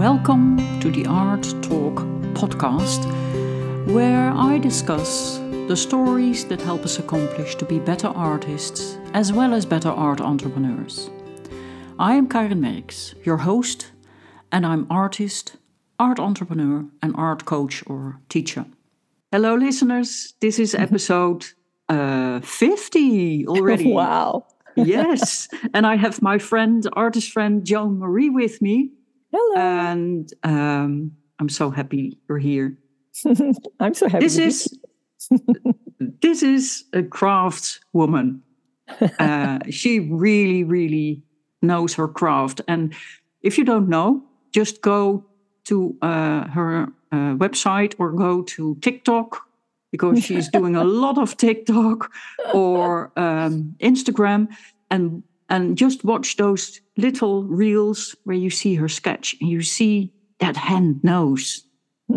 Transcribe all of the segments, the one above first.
Welcome to the Art Talk podcast, where I discuss the stories that help us accomplish to be better artists as well as better art entrepreneurs. I am Karin Merks, your host, and I'm artist, art entrepreneur, and art coach or teacher. Hello, listeners. This is episode 50 already. Wow. Yes. And I have my friend, artist friend, Joan Marie with me. Hello. And I'm so happy you're here. I'm so happy. This is a crafts woman. She really, really knows her craft. And if you don't know, just go to her website or go to TikTok, because she's doing a lot of TikTok or Instagram, and just watch those little reels where you see her sketch and you see that hand knows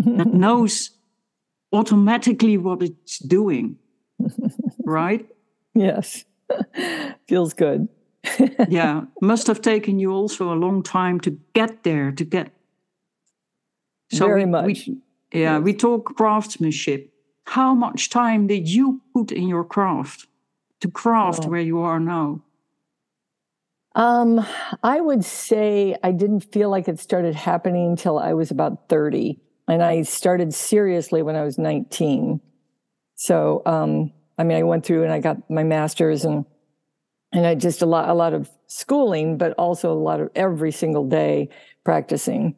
automatically what it's doing, right? Yes. Feels good. Yeah. Must have taken you also a long time to get there, So Very much. We talk craftsmanship. How much time did you put in your craft to craft where you are now? I would say I didn't feel like it started happening until I was about 30. And I started seriously when I was 19. So, I went through and I got my master's and I just a lot of schooling, but also a lot of every single day practicing.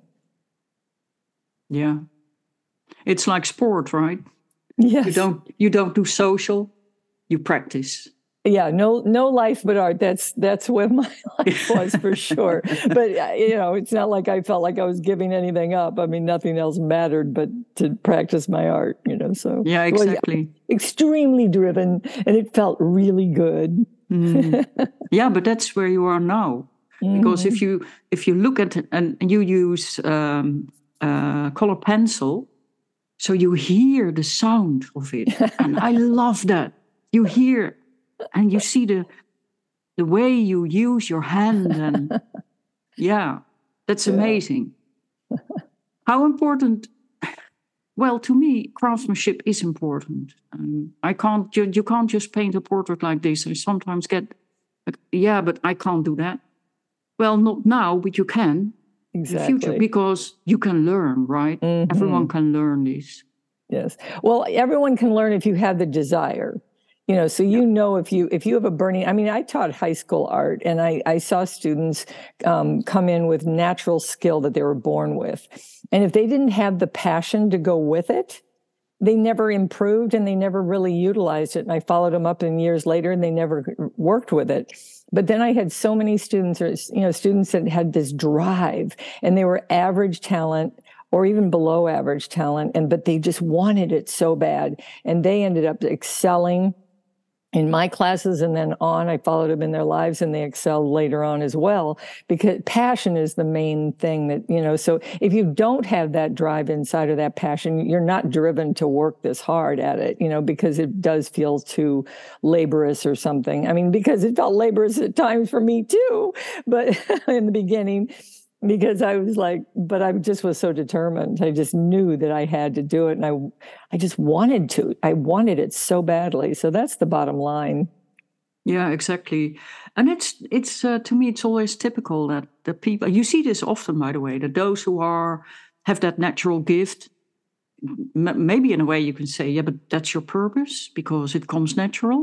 Yeah. It's like sport, right? Yes. You don't do social, you practice. Yeah, no life but art. That's what my life was for sure. But it's not like I felt like I was giving anything up. I mean, nothing else mattered but to practice my art. So yeah, exactly. Extremely driven, and it felt really good. Yeah, but that's where you are now. Because if you look at it and you use color pencil, so you hear the sound of it, and I love that. You hear. And you see the way you use your hand, and that's amazing. How important? Well, to me, craftsmanship is important. You can't just paint a portrait like this. I sometimes get, but I can't do that. Well, not now, but you can in the future, because you can learn, right? Mm-hmm. Everyone can learn this. Yes. Well, everyone can learn if you have the desire. So if you have a burning, I taught high school art, and I saw students come in with natural skill that they were born with. And if they didn't have the passion to go with it, they never improved and they never really utilized it. And I followed them up in years later and they never worked with it. But then I had so many students, students that had this drive, and they were average talent or even below average talent, but they just wanted it so bad. And they ended up excelling in my classes, and then on, I followed them in their lives, and they excelled later on as well, because passion is the main thing that, so if you don't have that drive inside of that passion, you're not driven to work this hard at it, because it does feel too laborious or something. Because it felt laborious at times for me too, but in the beginning, because I was but I just was so determined. I just knew that I had to do it. And I just wanted to. I wanted it so badly. So that's the bottom line. Yeah, exactly. And it's to me, it's always typical that the people, you see this often, by the way, that those who have that natural gift, maybe in a way you can say, yeah, but that's your purpose because it comes natural.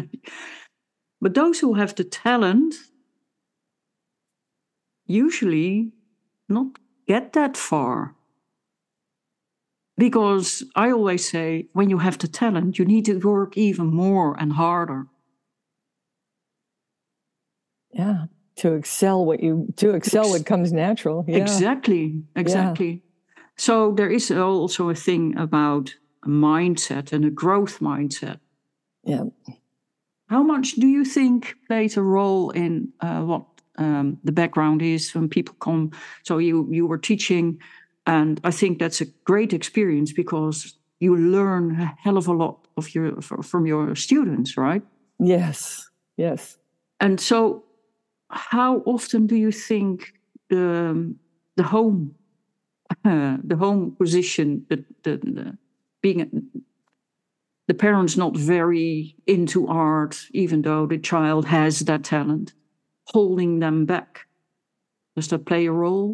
But those who have the talent usually not get that far. Because I always say, when you have the talent, you need to work even more and harder. Yeah, to excel what comes natural. Yeah. Exactly. Yeah. So there is also a thing about a mindset and a growth mindset. Yeah. How much do you think plays a role in what the background is when people come? So you were teaching, and I think that's a great experience because you learn a hell of a lot from your students, right? Yes. And so how often do you think the home the home position, being the parents not very into art, even though the child has that talent, holding them back. Does that play a role?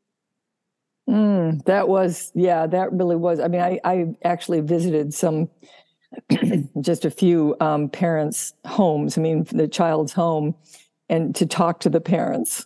That really was. I mean, I actually visited just a few parents' homes. I mean, the child's home, and to talk to the parents.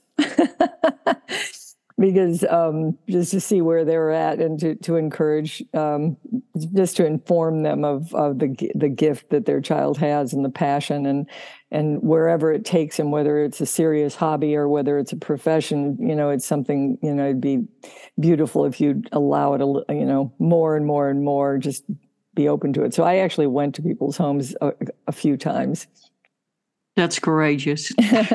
Because just to see where they're at, and to encourage, just to inform them of the gift that their child has and the passion, and wherever it takes them, whether it's a serious hobby or whether it's a profession, it's something, it'd be beautiful if you'd allow it, more and more and more, just be open to it. So I actually went to people's homes a few times. That's courageous.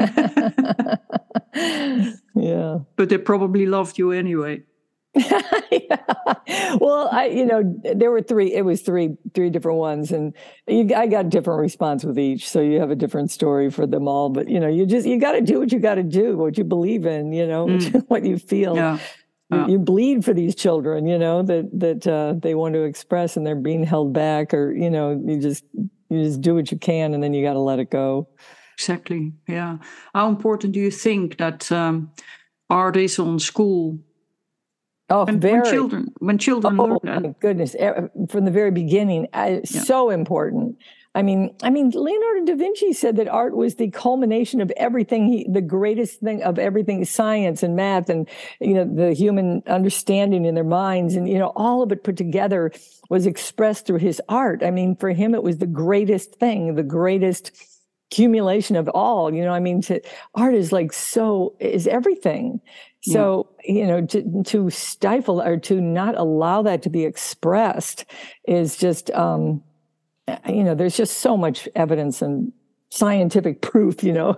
Yeah. But they probably loved you anyway. Yeah. Well, there were three. It was three different ones, and I got different response with each. So you have a different story for them all. But you got to do what you got to do, what you believe in. What you feel. Yeah. You bleed for these children. That they want to express, and they're being held back, or you just do what you can, and then you got to let it go. Exactly. Yeah. How important do you think that art is on school? When children learn that. My goodness, from the very beginning, so important. I mean, Leonardo da Vinci said that art was the culmination of everything, the greatest thing of everything, science and math, and the human understanding in their minds, and all of it put together was expressed through his art. I mean, for him, it was the greatest thing, the greatest accumulation of all. Art is is everything. So, to stifle or to not allow that to be expressed is just, there's just so much evidence and scientific proof, Yeah.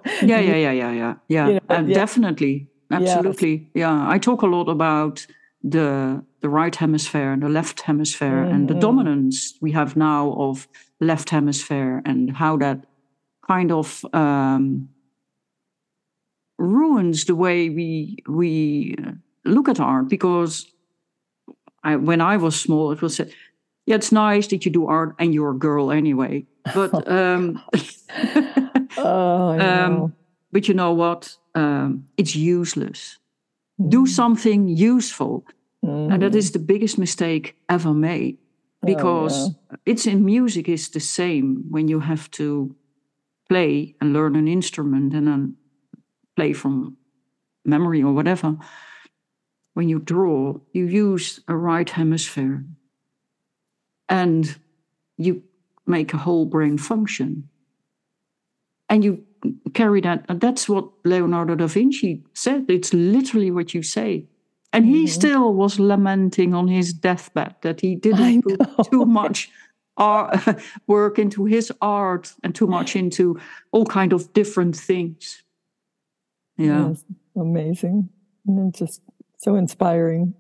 Definitely. Absolutely. Yeah. I talk a lot about the right hemisphere and the left hemisphere, and the dominance we have now of left hemisphere, and how that kind of ruins the way we look at art. Because when I was small, it was said, yeah, it's nice that you do art, and you're a girl anyway. But but you know what? It's useless. Do something useful, and that is the biggest mistake ever made. Because it's in music is the same. When you have to play and learn an instrument and then play from memory or whatever, when you draw, you use a right hemisphere, and you make a whole brain function, and you carry that. And that's what Leonardo da Vinci said. It's literally what you say. And he still was lamenting on his deathbed that he didn't put too much work into his art and too much into all kind of different things. Yeah. Yes, amazing. And just so inspiring.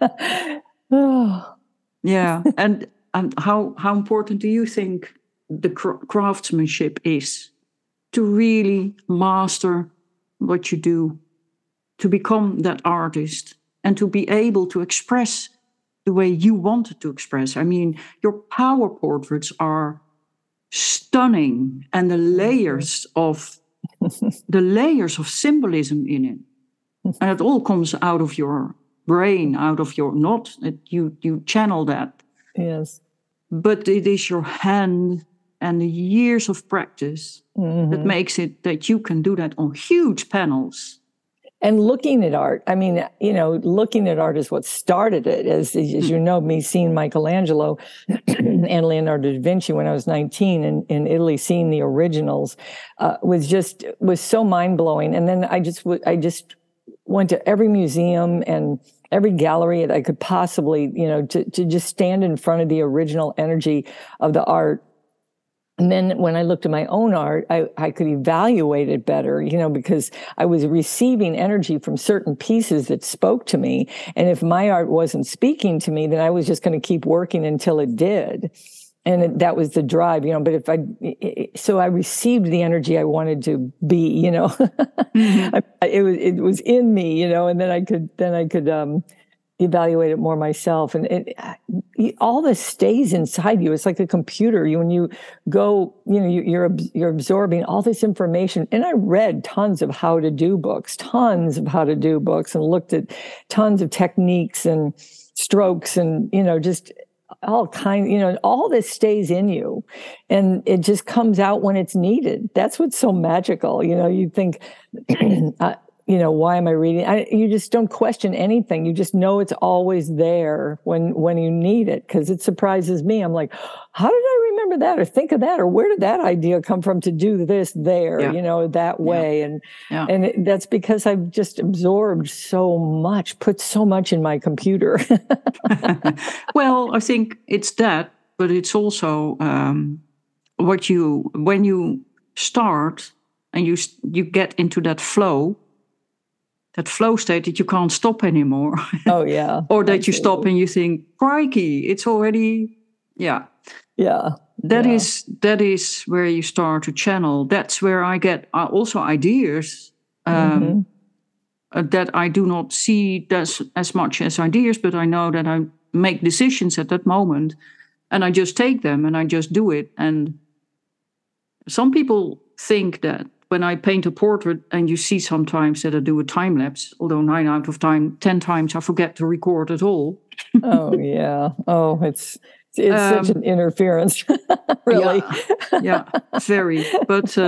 Yeah. And how important do you think the craftsmanship is to really master what you do, to become that artist, and to be able to express the way you wanted to express? I mean, your power portraits are stunning, and the layers of symbolism in it, and it all comes out of your brain, out of your you channel that. Yes, but it is your hand and the years of practice that makes it that you can do that on huge panels. And looking at art, I mean, looking at art is what started it. As me seeing Michelangelo and Leonardo da Vinci when I was 19 in Italy, seeing the originals was so mind-blowing. And then I just went to every museum and every gallery that I could possibly, to just stand in front of the original energy of the art. And then when I looked at my own art, I could evaluate it better, because I was receiving energy from certain pieces that spoke to me. And if my art wasn't speaking to me, then I was just going to keep working until it did. And that was the drive, but so I received the energy I wanted to be, it was in me, and then I could evaluate it more myself. And all this stays inside you. It's like a computer. When you go, you're absorbing all this information. And I read tons of how to do books, and looked at tons of techniques and strokes and, just all kinds, all this stays in you, and it just comes out when it's needed. That's what's so magical. You think, why am I reading? You just don't question anything. You just know it's always there when you need it, because it surprises me. I'm like, how did I remember that or think of that? Or where did that idea come from to do this there, that way? And that's because I've just absorbed so much, put so much in my computer. Well, I think it's that, but it's also when you start and you get into that flow state that you can't stop anymore. Oh, yeah. Or that you stop and you think, crikey, it's already, Yeah. That is where you start to channel. That's where I get also ideas that I do not see as much as ideas, but I know that I make decisions at that moment, and I just take them and I just do it. And some people think that when I paint a portrait, and you see sometimes that I do a time lapse, although 9 out of 10 times I forget to record at all. Oh, yeah. Oh, it's such an interference, really. Yeah, very. But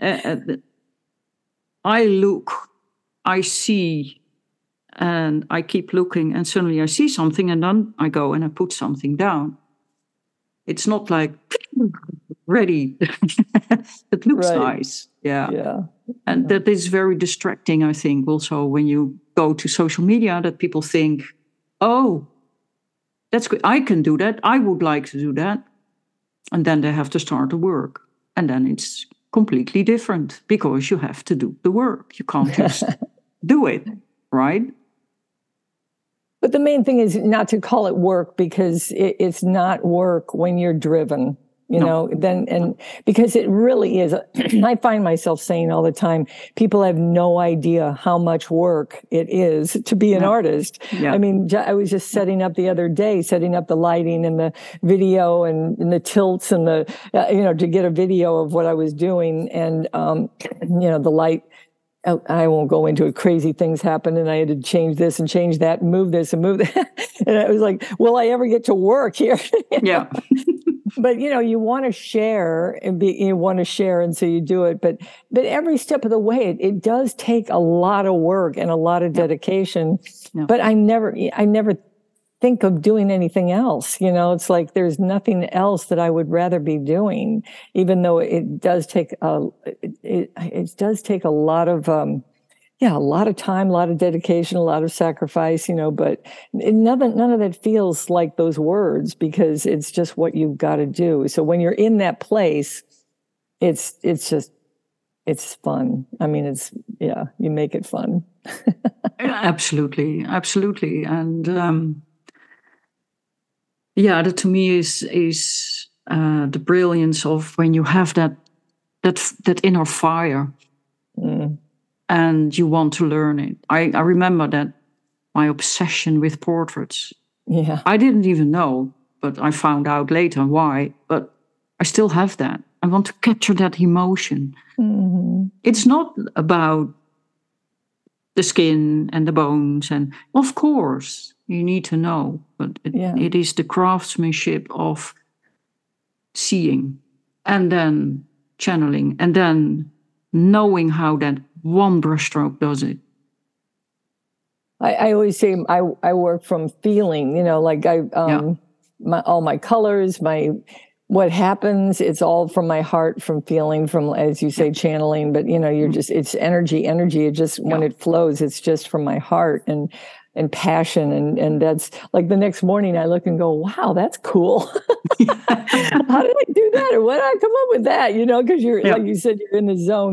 I see, and I keep looking, and suddenly I see something, and then I go and I put something down. It's not like ready. It looks nice. Yeah. And that is very distracting, I think, also when you go to social media, that people think, oh, that's good. I can do that. I would like to do that. And then they have to start the work. And then it's completely different, because you have to do the work. You can't just do it, right? But the main thing is not to call it work, because it's not work when you're driven. And because it really is, I find myself saying all the time, people have no idea how much work it is to be an artist. Yeah. I mean, I was just setting up the other day, setting up the lighting and the video and the tilts and to get a video of what I was doing. And, the light, I won't go into it. Crazy things happened, and I had to change this and change that, and move this and move that. And I was like, will I ever get to work here? Yeah. But, you want to share and so you do it. But every step of the way, it does take a lot of work and a lot of dedication. Yeah. But I never think of doing anything else. It's like there's nothing else that I would rather be doing, even though it does take it does take a lot of a lot of time, a lot of dedication, a lot of sacrifice, but none of that feels like those words, because it's just what you've got to do. So when you're in that place, it's fun. I mean, you make it fun. Absolutely. And that to me is the brilliance of when you have that inner fire. Mm. And you want to learn it. I remember that my obsession with portraits. Yeah. I didn't even know, but I found out later why. But I still have that. I want to capture that emotion. Mm-hmm. It's not about the skin and the bones. And of course, you need to know. But it is the craftsmanship of seeing and then channeling and then knowing how that one brushstroke does it. I always say I work from feeling, like all my colors, what happens, it's all from my heart, from feeling, from, as you say, channeling, but you're just, it's energy, it just, when it flows, it's just from my heart and passion. And that's like the next morning I look and go, wow, that's cool. How did I do that? Or what did I come up with that? Because you're, like you said, you're in the zone.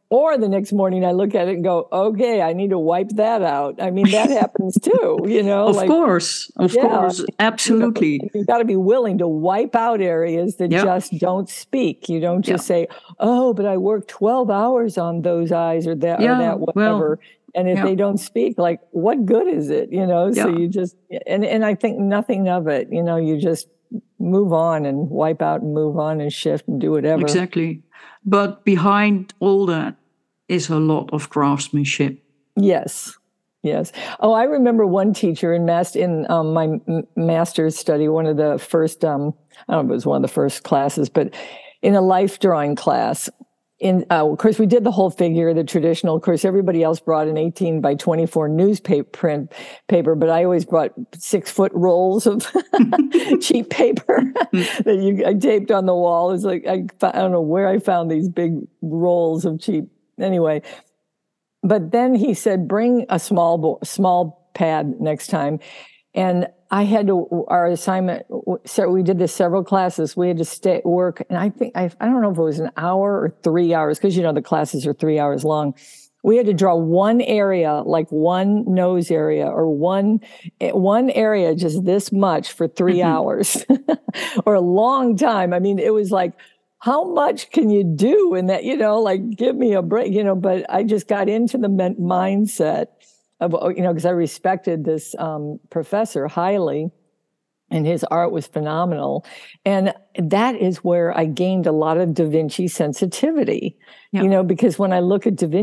Or the next morning I look at it and go, okay, I need to wipe that out. I mean, that happens too, Of course, absolutely. You've got to be willing to wipe out areas that just don't speak. You don't just say, oh, but I worked 12 hours on those eyes or that whatever. And if they don't speak, like, what good is it? So you just, and I think nothing of it, you just move on and wipe out and move on and shift and do whatever. Exactly. But behind all that is a lot of craftsmanship. Yes. Oh, I remember one teacher in my master's study, one of the first, I don't know if it was one of the first classes, but in a life drawing class, of course, we did the whole figure, the traditional. Of course, everybody else brought an 18 by 24 newspaper paper, but I always brought 6-foot rolls of cheap paper that I taped on the wall. It's like, I don't know where I found these big rolls of cheap. Anyway, but then he said, bring a small pad next time. And I had to, our assignment, so we did this several classes. We had to work. And I don't know if it was an hour or 3 hours, because, the classes are 3 hours long. We had to draw one area, like one nose area, or one area, just this much for 3 hours or a long time. I mean, it was like, how much can you do in that, like, give me a break, but I just got into the mindset of, because I respected this professor highly, and his art was phenomenal. And that is where I gained a lot of Da Vinci sensitivity, because when I look at Da Vinci,